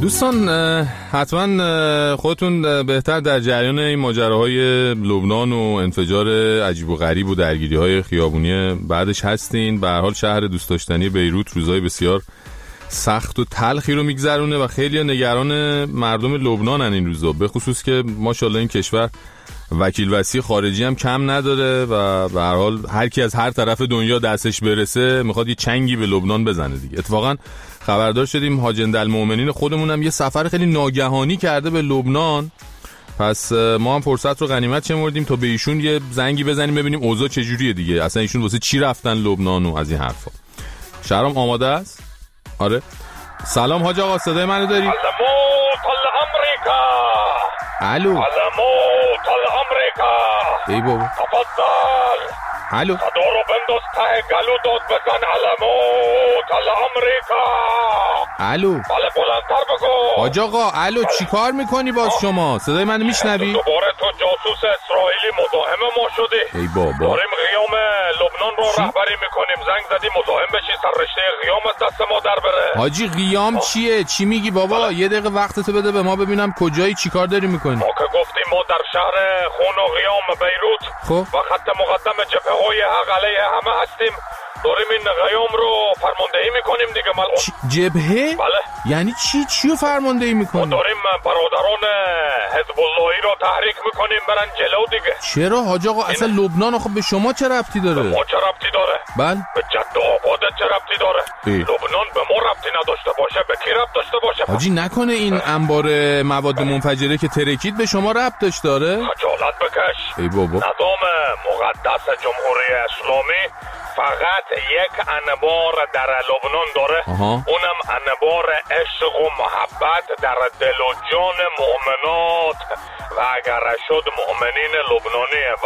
دوستان حتما خودتون بهتر در جریان این ماجراهای لبنان و انفجار عجیب و غریب و درگیری‌های خیابونی بعدش هستین. به هر حال شهر دوست داشتنی بیروت روزای بسیار سخت و تلخی رو میگذرونه و خیلی نگران مردم لبنانن این روزا، به خصوص که ماشاءالله این کشور وکیل وصی خارجی هم کم نداره و به هر حال هر کی از هر طرف دنیا دستش برسه میخواد یه چنگی به لبنان بزنه دیگه. اتفاقا خبردار شدیم حاج المؤمنین خودمون هم یه سفر خیلی ناگهانی کرده به لبنان، پس ما هم فرصت رو غنیمت شمردیم تا به ایشون یه زنگی بزنیم ببینیم اوضاع چجوریه دیگه، اصلا ایشون واسه چی رفتن لبنان و از این حرفا. شهرام آماده است؟ آره. سلام حاج آقا، صدای منو داری؟
علموت الامریکا.
الو.
علموت الامریکا.
ای بابا.
تفضل.
الو.
صدارو بنداز ته گلو داد بزن. علموت الامریکا.
الو.
بله بلندتر بگو.
حاج آقا الو، چی کار میکنی باز شما؟ صدای منو میشنوی؟
دوباره تو جاسوس اسرائیلی مزاحم ما شدی.
ای بابا.
داریم قیام لبنان رو رهبری میکنیم، زنگ زدی مزاحم بشی سر رشته قیام از دست ما در بره.
حاجی قیام چیه؟ چی میگی بابا؟ بله. یه دقیقه وقتتو بده به ما ببینم کجایی، چیکار داری میکنی؟
ما که گفتیم ما در شهر خون و قیام بیروت
خب
و خط مقدم جبهه های حق علیه همه هستیم، داریم این قیام رو فرماندهی میکنیم دیگه ملعون.
جبهه؟
بله.
یعنی چی؟ چی رو فرماندهی میکنیم؟
ما داریم برادران حزب اللهی رو تحریک میکنیم برن جلو دیگه.
چرا حاج آقا؟ اصلا لبنان خب به شما چه ربطی داره؟
به ما چه ربطی داره؟
بله.
به جد و آبادت چه ربطی داره؟
ای.
لبنان به ما ربطی نداشته باشه به کی ربط داشته باشه؟
حاجی نکنه این انبار مواد منفجره که ترکید به شما ربط داشت داره؟
خجالت بکش.
ای بابا.
نظام مقدس جمهوری اسلامی فقط یک انبار در لبنان داره.
آها.
اونم انبار عشق و محبت در دل و جان مؤمنات و اگر شد مؤمنین لبنانی و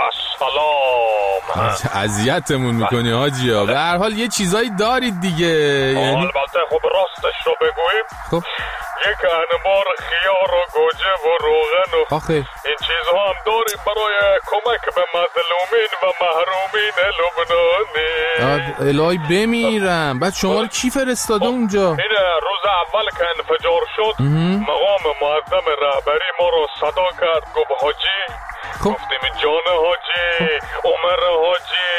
سلام.
اذیتمون میکنی حاجی ها. به هر حال یه چیزایی دارید دیگه. یعنی
البته خب راستش رو بگوییم
خب
یک انبار خیار و گوجه و روغن و
آخه
این چیزها هم داریم برای کمک به مظلومین و محرومین لبنانی.
الهی بمیرم. بعد شما رو کی فرستاده اونجا؟
این روز اول که انفجار شد مقام معظم رهبری ما رو صدا کرد، گفت حاجی.
خب.
گفتیم جان حاجی، عمر حاجی،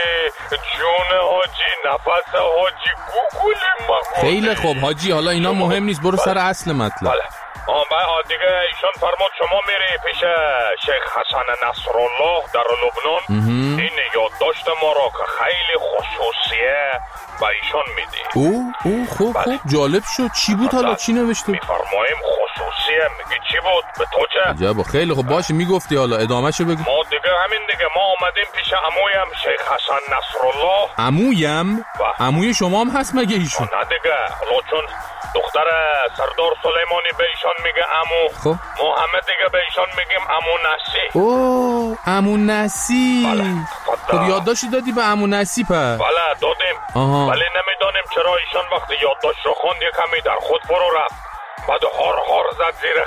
جون حاجی، نفس حاجی، گوگولی مگولی.
خیلی خوب حاجی، حالا اینا مهم نیست، برو سر اصل مطلب.
بله. آه بعد دیگه ایشان فرمود شما میری پیش شیخ حسن نصرالله در لبنان. این یادداشت ما را که خیلی خصوصیه و ایشان میدی.
او او خوب بله. خوب جالب شد. چی بود حالا؟ چی نوشته؟
میفرماییم خصوصیه. میگی چی بود؟ به تو چه؟
عجبا. خیلی خوب باشه میگفتی، حالا ادامهشو بگو.
ما دیگه همین دیگه ما اومدیم پیش عمویم شیخ حسن نصرالله.
عمویم؟ عموی شما هم هست مگه ایشون؟
نه دیگه، حالا چون دختر سردار سلیمانی به ایشان میگه عمو،
خب
ما همه دیگه به ایشان میگیم عمو نسی.
اوه عمو نسی.
بله.
خب یادداشتی دادی به عمو نسی پس؟
بله دادیم.
آها.
ولی نمیدانیم چرا ایشان وقتی یادداشت رو خوند یه کمی در خود فرو رفت، بعد هار هار زد زیر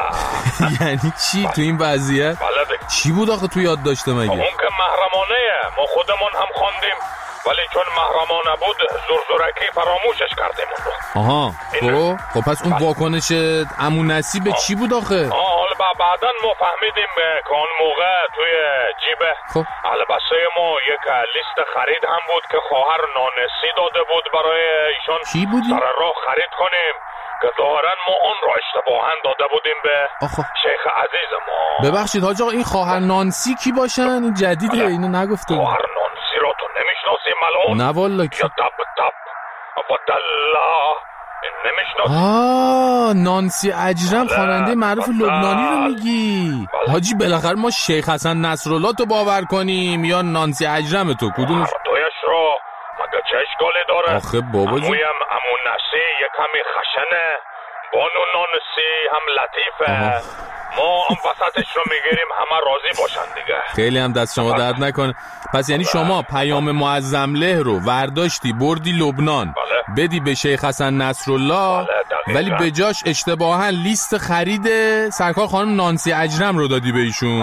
خنده.
یعنی چی تو این وضعیت؟
بله دیگه.
چی بود آخه تو یادداشت مگه؟
اون که محرمانه ما خودمون هم خواندیم، ولی چون محرمانه بود زرزرکی فراموشش کردیم اون رو.
آها. خب خب پس اون واکنش عمو نسی به چی بود آخه؟
آه حالا بعدن ما فهمیدیم که اون موقع توی جیبه
خب
البسه ما یک لیست خرید هم بود که خواهر نانسی داده بود برای ایشان.
چی بودی؟
سر راه خرید کنیم که ظاهرا ما اون را اشتباهاً داده بودیم به
آخه.
شیخ عزیز ما.
ببخشید حاج آقا این خواهر نانسی کی باشن؟ این جدیده اینو نگفته.
خواهر نانسی را تو نمیشناسی ملعون؟
نه والا.
یا تب تب و دلا نمیشناسی؟
آه نانسی اجرم خواننده معروف لبنانی رو میگی. حاجی بالاخره ما شیخ حسن نصرالله تو باور کنیم یا نانسی اجرم تو کدومش؟
دویش رو مگه چه اشکالی داره؟
آخه بابا جون
عمویم عمو نسی یک کمی خشنه، بانو نانسی هم لطیفه. آه. ما هم وسطش رو میگیریم همه راضی باشن دیگه.
خیلی هم دست شما درد نکنه. پس یعنی شما پیام معظم له رو ورداشتی بردی لبنان.
بله.
بدی به شیخ حسن نصرالله.
بله
ولی به جاش اشتباها لیست خرید سرکار خانم نانسی اجرم رو دادی به ایشون.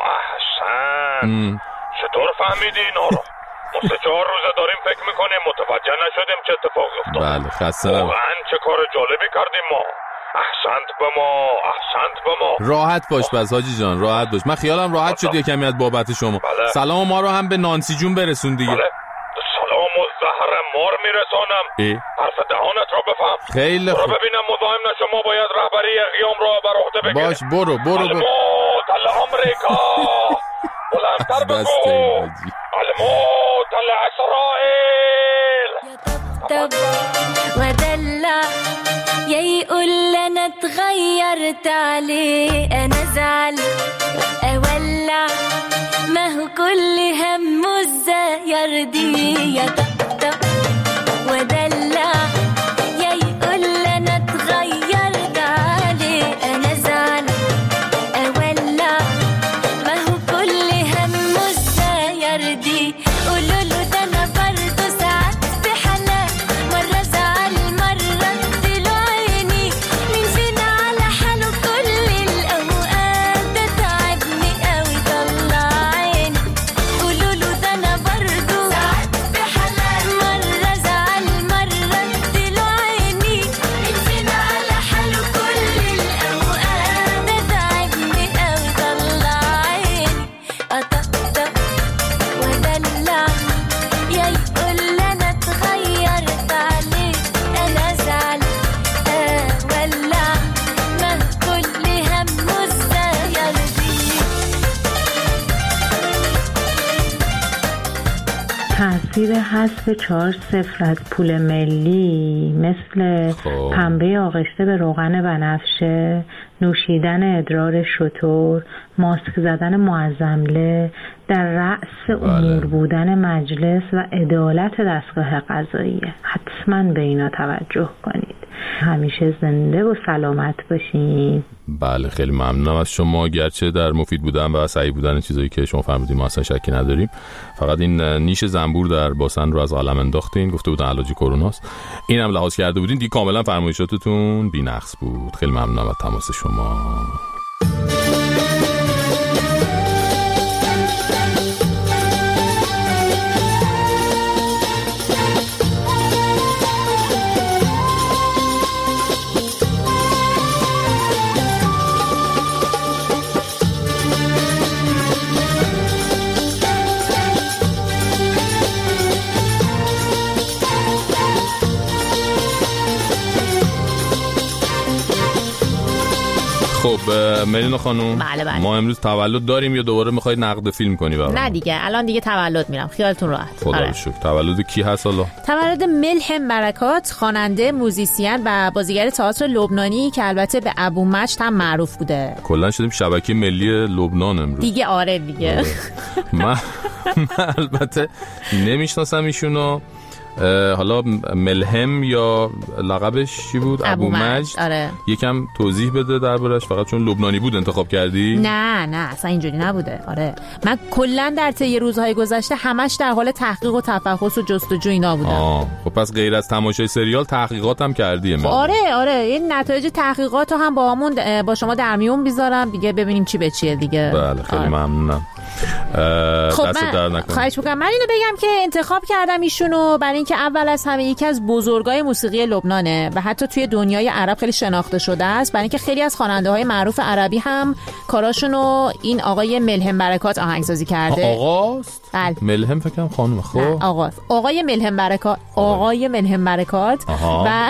احسن. چطور فهمیدی اینا رو؟ ما سه چهار روزه داریم فکر میکنیم متوجه نشدیم چه اتفاقی افتاد.
بله خسته نباشید.
واقعا چه کار جالبی کردیم ما. احسن.
احسنت به ما، احسنت به ما.
راحت باش بس حاجی جان، راحت باش. من خیالم راحت شد یه کمی از بابت شما.
بله.
سلام ما رو هم به نانسی جون برسون دیگه.
بله. سلام و زهر مار میرسانم. حرف دهانت را بفهم.
خیلی خوب.
برو ببینم مزاحم نشما، باید رهبری قیام را بر عهده بگیری.
باش برو برو برو.
الموت الامریکا. بلندتر بگو. الموت الاسرائیل.
ودلع يقول لنا اتغيرت عليه انا زعل اولع ما هو كل همه الزاير دي يا طبطب ودلع يقول لنا اتغيرت عليه انا زعل اولع ما هو كل همه الزاير دي قولوا له ده انا برضه ساعات في حالات مره زعل مره اديله عيني مين فينا على حاله كل الاوقات ده تعبني قوي طلع عيني قولوا له ده انا برضه ساعات في حالات مره زعل مره اديله عيني مين فينا على حاله كل الاوقات ده تعبني قوي طلع عيني اطقطق ودلع يا يقول لنا اتغيرت عليه انا زعل اولع ما كل همه الزاير دي.
تأثیر حذف چهار صفر از پول ملی مثل پنبه آغشته به روغن بنفشه، نوشیدن ادرار شتر، ماسک زدن معظمله، در رأس امور بودن مجلس و عدالت دستگاه قضاییه. حتما به اینا توجه کنید. همیشه زنده و سلامت باشین.
بله خیلی ممنونم از شما، گرچه در مفید بودن و صحیح بودن چیزایی که شما فرمودید ما اصلا شکی نداریم. فقط این نیش زنبور در باسن رو از عالم انداختین، گفته بودن علاج کروناست، اینم لحاظ کرده بودین دیگه، کاملا فرمایشاتتون بی‌نقص بود. خیلی ممنونم از تماس شما. خب ملینا خانوم،
بله بله.
ما امروز تولد داریم یا دوباره میخواید نقد فیلم کنی برام؟
نه دیگه، الان دیگه تولد میرم، خیالتون راحت.
خدا رو شکر. تولد کی هست حالا؟
تولد ملهم برکات، خواننده، موزیسین و بازیگر تئاتر لبنانی که البته به ابو مجد هم معروف بوده.
کلا شدیم شبکه ملی لبنان امروز
دیگه. آره دیگه.
من البته نمیشناسم ایشونو. حالا ملهم یا لقبش چی بود؟
ابو مجد. آره.
یکم توضیح بده دربارش. فقط چون لبنانی بود انتخاب کردی؟
نه نه اصلا اینجوری نبوده. آره من کلا در طی روزهای گذشته همش در حال تحقیق و تفحص و جستجو اینا بودم.
آه خب پس غیر از تماشای سریال تحقیقات هم کردی؟
خب آره آره این نتایج تحقیقات رو هم با همون با شما در میون بیزارم دیگه، ببینیم چی به چیه دیگه.
بله خیلی آره. ممنونم.
خب من خواهش میکنم. من اینو بگم که انتخاب کردم ایشونو برای اینکه اول از همه یکی از بزرگای موسیقی لبنانه و حتی توی دنیای عرب خیلی شناخته شده است، برای اینکه خیلی از خواننده‌های معروف عربی هم کاراشونو این آقای ملهم برکات آهنگسازی کرده.
آقاست؟
بله.
ملهم فکر کنم خانم. خب
آقا آقای ملهم برکات آقای ملهم برکات و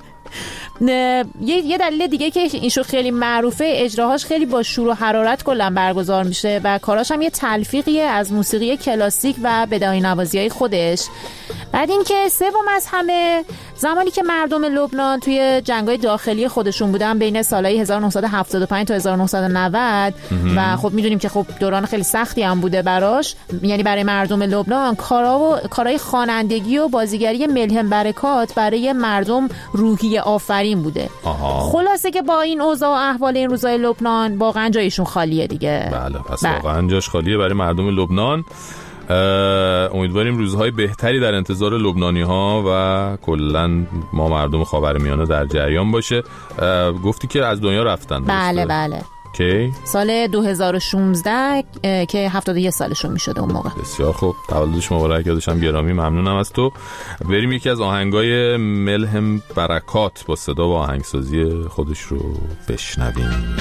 یه یه دلیل دیگه که این شو خیلی معروفه، اجراهاش خیلی با شور و حرارت کلا برگزار میشه و کاراش هم یه تلفیقیه از موسیقی کلاسیک و بداهی نوازی‌های خودش. بعد اینکه سوم از همه، زمانی که مردم لبنان توی جنگ‌های داخلی خودشون بودن بین سالهای هزار و نهصد و هفتاد و پنج تا هزار و نهصد و نود و خب میدونیم که خب دوران خیلی سختی هم بوده براش، یعنی برای مردم لبنان، کارا و کارهای خوانندگی و بازیگری ملهم برکات برای مردم روحیه آفرین بوده.
آها.
خلاصه که با این اوضاع و احوال این روزای لبنان واقعا جایشون خالیه دیگه.
بله پس واقعا جاش خالیه برای مردم لبنان. امیدواریم روزهای بهتری در انتظار لبنانی ها و کلا ما مردم خاورمیانه در جریان باشه. گفتی که از دنیا رفتن؟
بله بله.
کی؟
سال دو هزار و شانزده که هفتاد و یک سالشون میشده اون موقع.
بسیار خوب، تولدش مبارک، یادشم گرامی. ممنونم از تو. بریم یکی از آهنگای ملهم برکات با صدا و آهنگسازی خودش رو بشنویم.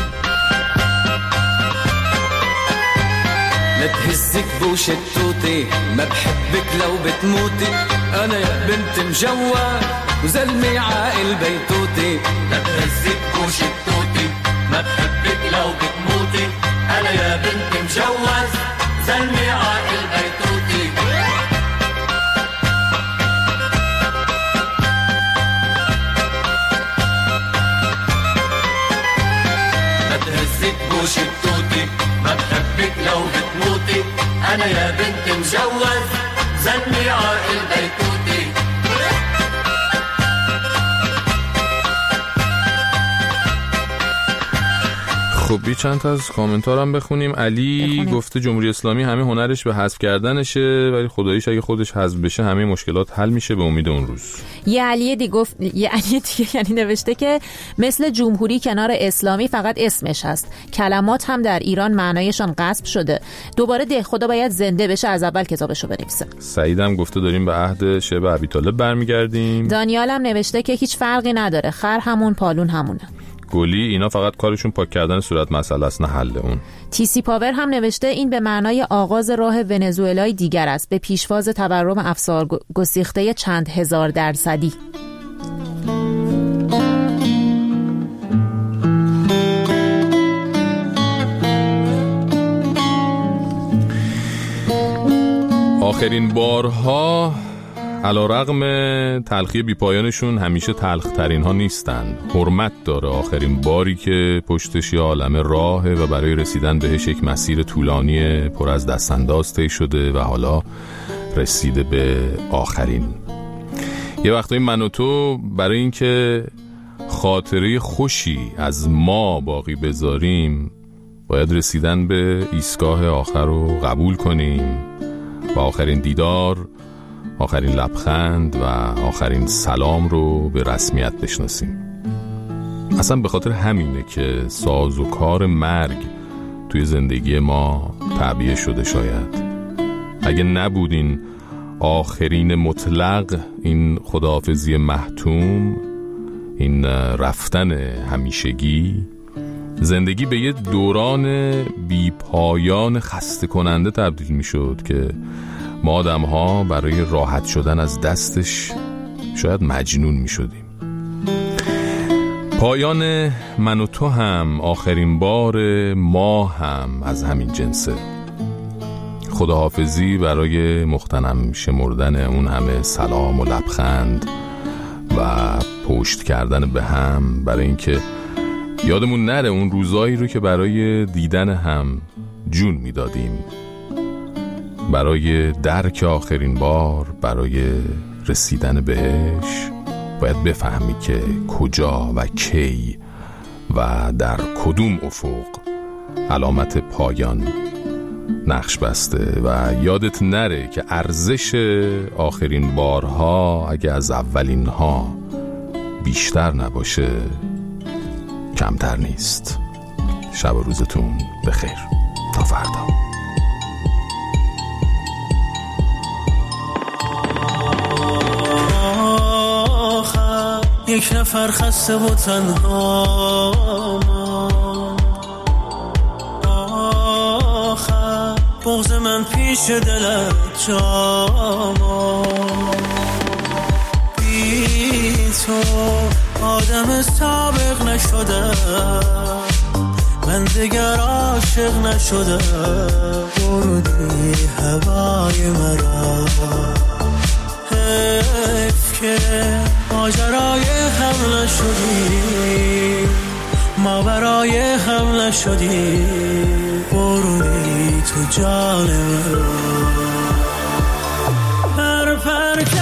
لا تهزك بوش التوتي ما بحبك لو بتموتي انا يا بنت مجوز وزلمي عاقل بيتوتي لا تهزك بوش التوتي ما بحبك لو بتموتي انا يا بنت مجوز زلمي عاقل بيتوتي لا تهزك بوش التوتي ما بحبك لو بتموتي انا يا بنت مجوز زلمي عاقل بيتوتي
خب بی چند تا از کامنتارم بخونیم. علی بخونیم. گفته جمهوری اسلامی همه هنرش به حذف کردنشه، ولی خداییش اگه خودش حذف بشه همه مشکلات حل میشه به امید اون روز.
یه علی دیگه گفت، یه علی دیگه یعنی نوشته که مثل جمهوری کنار اسلامی فقط اسمش هست، کلمات هم در ایران معنایشان غصب شده. دوباره ده خدا باید زنده بشه، از اول کتابشو بنویسه.
سعیدم گفته داریم به عهد شعب ابیطالب برمیگردیم.
دانیالم نوشته که هیچ فرقی نداره، خر همون پالون همونه.
گلی اینا فقط کارشون پاک کردن صورت مسئله است، نه حل اون.
تیسی پاور هم نوشته این به معنای آغاز راه ونزوئلای دیگر است، به پیشواز تورم افسار گسیخته چند هزار درصدی.
آخرین بارها علیرغم تلخی بیپایانشون همیشه تلخترین ها نیستن. حرمت داره آخرین باری که پشتش یه عالمه راهه و برای رسیدن بهش یک مسیر طولانی پر از دستانداز طی شده و حالا رسیده به آخرین. یه وقتایی من و تو برای اینکه خاطره خوشی از ما باقی بذاریم باید رسیدن به ایستگاه آخر رو قبول کنیم و آخرین دیدار، آخرین لبخند و آخرین سلام رو به رسمیت بشناسیم. اصلا به خاطر همینه که ساز و کار مرگ توی زندگی ما تعبیه شده. شاید اگه نبودین آخرین مطلق، این خداحافظی محتوم، این رفتن همیشگی، زندگی به یه دوران بی پایان خسته کننده تبدیل می شد که ما آدم ها برای راحت شدن از دستش شاید مجنون می شدیم. پایان من و تو هم، آخرین بار ما هم از همین جنسه. خداحافظی برای مغتنم شمردن اون همه سلام و لبخند و پشت کردن به هم، برای اینکه یادمون نره اون روزایی رو که برای دیدن هم جون می دادیم، برای درک آخرین بار، برای رسیدن بهش باید بفهمی که کجا و کی و در کدوم افق علامت پایان نقش بسته و یادت نره که ارزش آخرین بارها اگه از اولین ها بیشتر نباشه کمتر نیست. شب و روزتون بخیر تا فردا.
یک نفر خسته و تنها آخر بغض من پیش دلت جاما بی تو آدم سابق نشده من دیگر عاشق نشده بردی هوای مرا حیف که ماجرای هم نشدی ما برای هم نشدی برونی تو جان من پر پر